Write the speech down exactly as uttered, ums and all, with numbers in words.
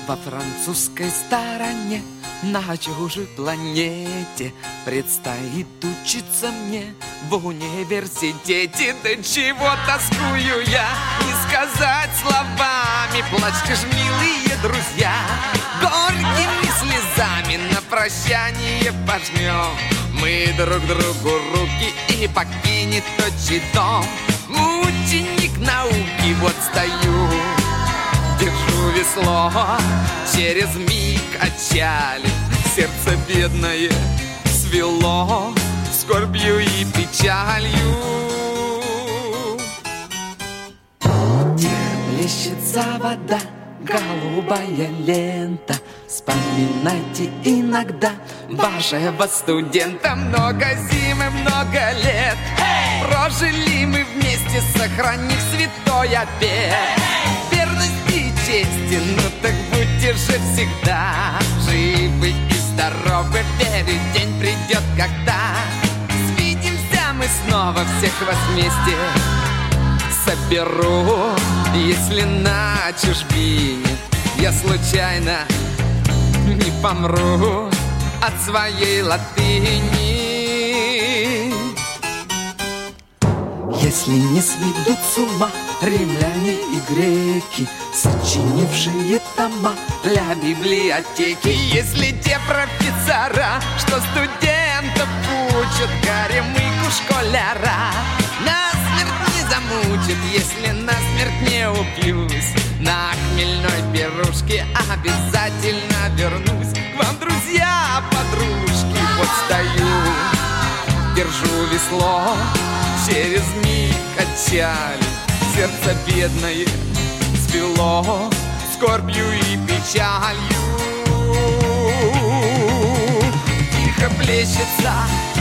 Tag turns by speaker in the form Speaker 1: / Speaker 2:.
Speaker 1: Во французской стороне, на чужой планете, предстоит учиться мне в университете. Да чего тоскую я, не сказать словами. Плачьте ж, милые друзья, горькими слезами на прощание пожмем мы друг другу руки, и покинет отчий дом ученик науки. Вот стою, держу весло, через миг отчалит, сердце бедное свело скорбью и печалью. Плещется вода, голубая лента. Вспоминайте иногда вашего студента. Много зим и много лет прожили мы вместе, сохранив святой обет верности и чести. Ну так будьте же всегда живы и здоровы, верю, день придет, когда свидимся мы снова, всех вас вместе соберу. Если на чужбине я случайно не помру от своей латыни, если не сведут с ума римляне и греки, сочинившие тома для библиотеки, если те профессора, что студентов учат, горемыку школяра насмерть не замучат, если насмерть не упьюсь на хмельной пирушке, обязательно вернусь к вам, друзья, подружки. Вот стою, держу весло, через миг отчалит, сердце бедное свело скорбью и печалью. Тихо плещется